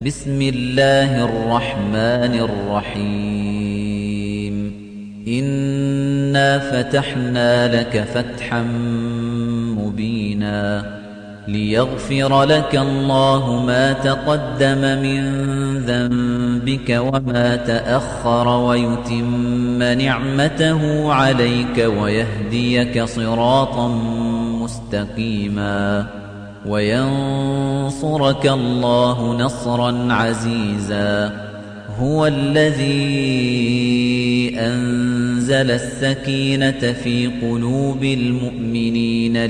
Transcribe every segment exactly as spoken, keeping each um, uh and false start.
بسم الله الرحمن الرحيم إنا فتحنا لك فتحا مبينا ليغفر لك الله ما تقدم من ذنبك وما تأخر ويتم نعمته عليك ويهديك صراطا مستقيما وينصرك الله نصرا عزيزا هو الذي أنزل السكينة في قلوب المؤمنين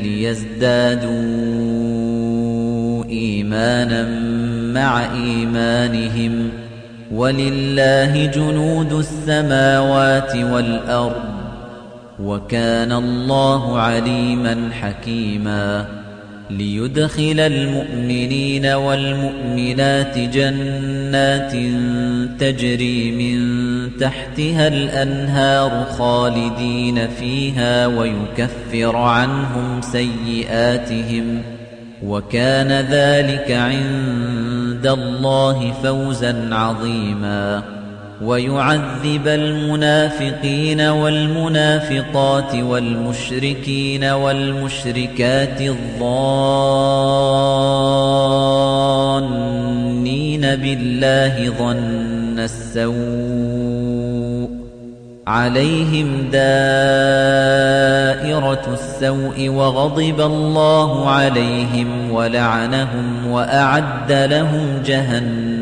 ليزدادوا إيمانا مع إيمانهم ولله جنود السماوات والأرض وكان الله عليما حكيما ليدخل المؤمنين والمؤمنات جنات تجري من تحتها الأنهار خالدين فيها ويكفر عنهم سيئاتهم وكان ذلك عند الله فوزا عظيما ويعذب المنافقين والمنافقات والمشركين والمشركات الظانين بالله ظن السوء عليهم دائرة السوء وغضب الله عليهم ولعنهم وأعد لهم جهنم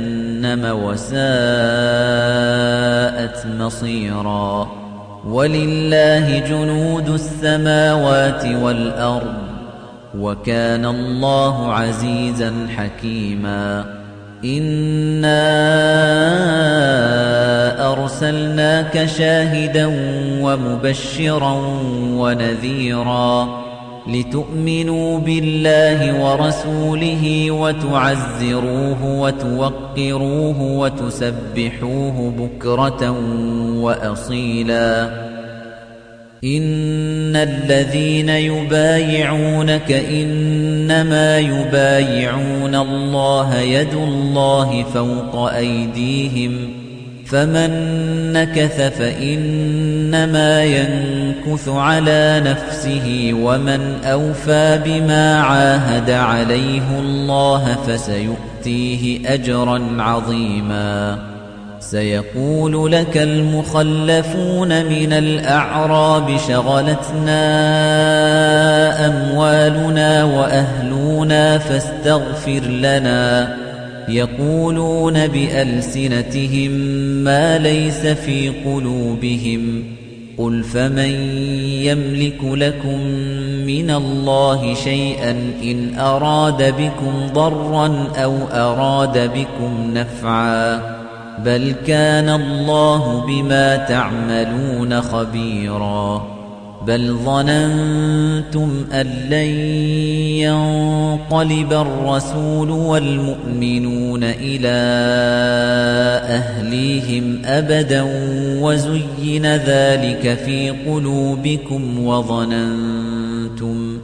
وساءت مصيرا ولله جنود السماوات والأرض وكان الله عزيزا حكيما إنا أرسلناك شاهدا ومبشرا ونذيرا لتؤمنوا بالله ورسوله وتعزروه وتوقروه وتسبحوه بكرة وأصيلا إن الذين يبايعونك إنما يبايعون الله يد الله فوق أيديهم فمن نكث فإنما ينكث على نفسه ومن أوفى بما عاهد عليه الله فسيؤتيه أجرا عظيما سيقول لك المخلفون من الأعراب شغلتنا أموالنا وأهلنا فاستغفر لنا يقولون بألسنتهم ما ليس في قلوبهم قل فمن يملك لكم من الله شيئا إن أراد بكم ضرا أو أراد بكم نفعا بل كان الله بما تعملون خبيرا بل ظننتم أن لن ينقلب الرسول والمؤمنون إلى أهليهم أبدا وزين ذلك في قلوبكم وظننتم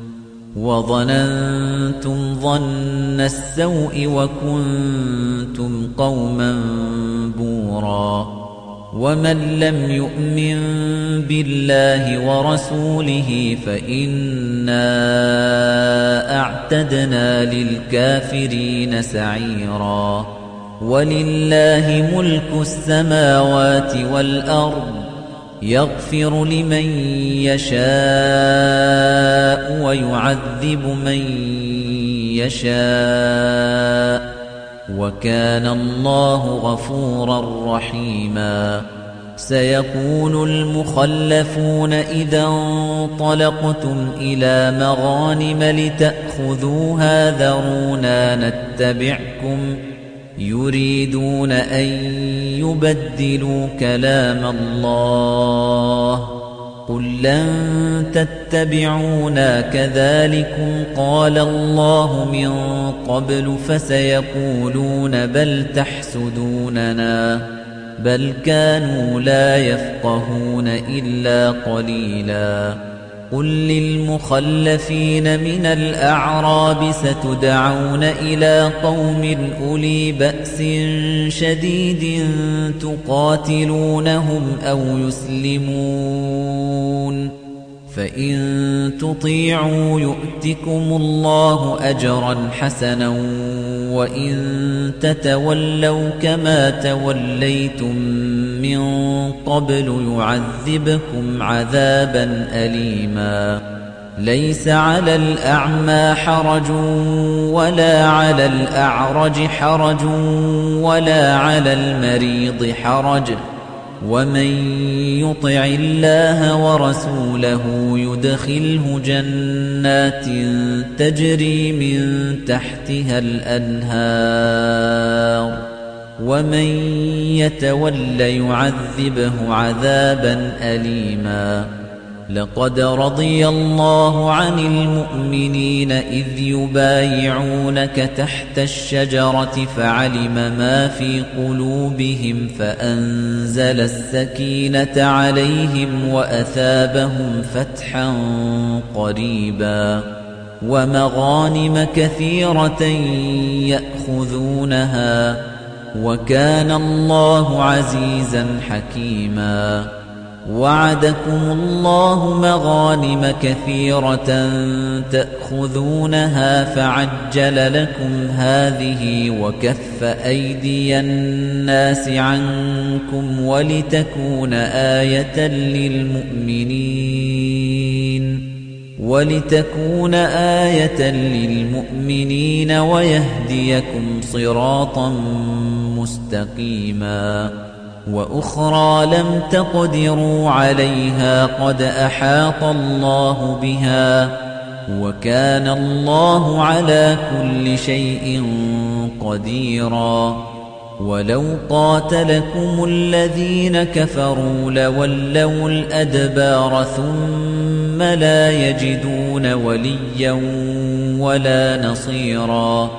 وظننتم ظن السوء وكنتم قوما بورا ومن لم يؤمن بالله ورسوله فإنا أعتدنا للكافرين سعيرا ولله ملك السماوات والأرض يغفر لمن يشاء ويعذب من يشاء وكان الله غفورا رحيما سيقول المخلفون إذا انطلقتم إلى مغانم لتأخذوها ذرونا نتبعكم يريدون أن يبدلوا كلام الله قل لن تتبعونا كذلكم قال الله من قبل فسيقولون بل تحسدوننا بل كانوا لا يفقهون إلا قليلا قل للمخلفين من الأعراب ستدعون إلى قوم أولي بأس شديد تقاتلونهم أو يسلمون فإن تطيعوا يؤتكم الله أجرا حسنا وإن تتولوا كما توليتم من قبل يعذبكم عذابا أليما ليس على الأعمى حرج ولا على الأعرج حرج ولا على المريض حرج ومن يطع الله ورسوله يدخله جنات تجري من تحتها الأنهار ومن يتول يعذبه عذابا أليما لقد رضي الله عن المؤمنين إذ يبايعونك تحت الشجرة فعلم ما في قلوبهم فأنزل السكينة عليهم وأثابهم فتحا قريبا ومغانم كثيرة يأخذونها وكان الله عزيزا حكيما وعدكم الله مغانم كثيرة تأخذونها فعجل لكم هذه وكف أيدي الناس عنكم ولتكون آية للمؤمنين ولتكون آية للمؤمنين ويهديكم صراطا مستقيما وأخرى لم تقدروا عليها قد أحاط الله بها وكان الله على كل شيء قديرا ولو قاتلكم الذين كفروا لولوا الأدبار ثم لا يجدون وليا ولا نصيرا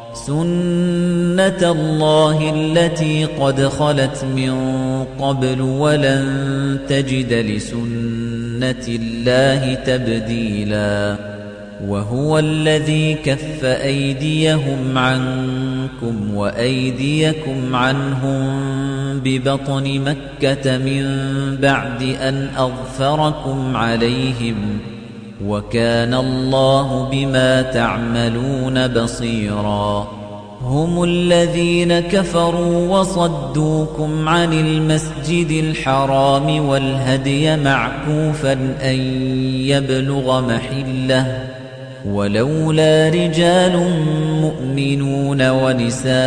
سنة الله التي قد خلت من قبل ولن تجد لسنة الله تبديلا وهو الذي كف أيديهم عنكم وأيديكم عنهم ببطن مكة من بعد أن أظفركم عليهم وكان الله بما تعملون بصيرا هم الذين كفروا وصدوكم عن المسجد الحرام والهدي معكوفا أن يبلغ محله ولولا رجال مؤمنون ونساء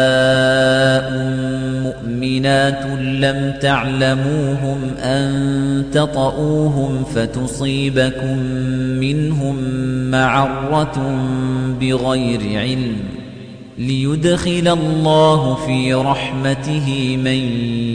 مؤمنات لم تعلموهم أن تطؤوهم فتصيبكم منهم معرة بغير علم ليدخل الله في رحمته من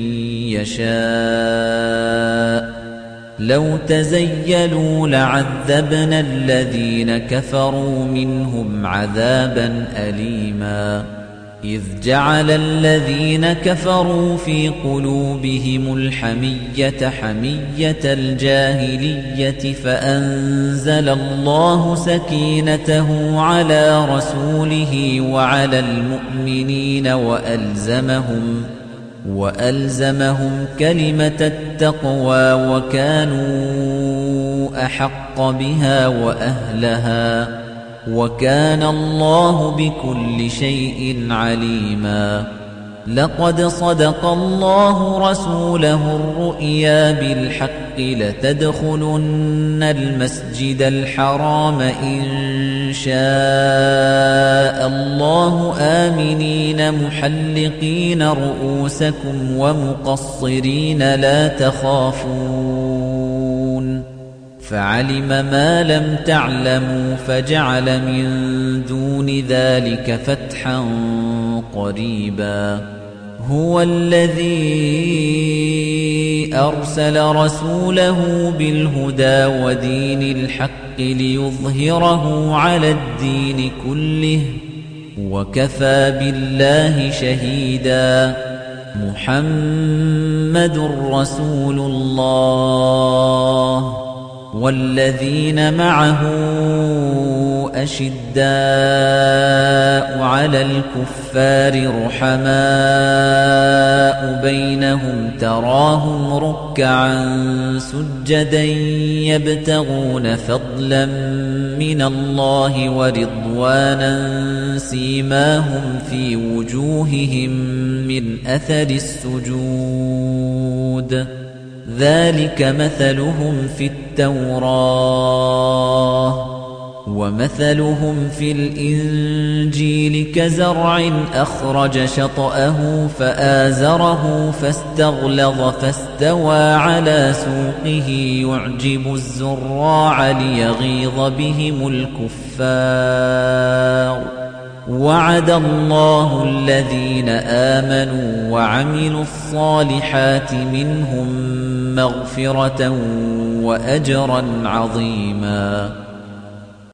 يشاء لو تزيلوا لعذبنا الذين كفروا منهم عذابا أليما إذ جعل الذين كفروا في قلوبهم الحمية حمية الجاهلية فأنزل الله سكينته على رسوله وعلى المؤمنين وألزمهم وألزمهم كلمة التقوى وكانوا أحق بها وأهلها وكان الله بكل شيء عليما لقد صدق الله رسوله الرؤيا بالحق لتدخلن المسجد الحرام إن شاء الله آمنين محلقين رؤوسكم ومقصرين لا تخافون فعلم ما لم تعلموا فجعل من دون ذلك فتحا قريبا هو الذي أرسل رسوله بالهدى ودين الحق ليظهره على الدين كله وكفى بالله شهيدا محمد رسول الله والذين معه أشداء على الكفار رحماء بينهم تراهم ركعا سجدا يبتغون فضلا من الله ورضوانا سيماهم في وجوههم من أثر السجود ذلك مثلهم في التوراة ومثلهم في الإنجيل كزرع أخرج شطأه فآزره فاستغلظ فاستوى على سوقه يعجب الزراع ليغيظ بهم الكفار وعد الله الذين آمنوا وعملوا الصالحات منهم مغفرة وأجرا عظيما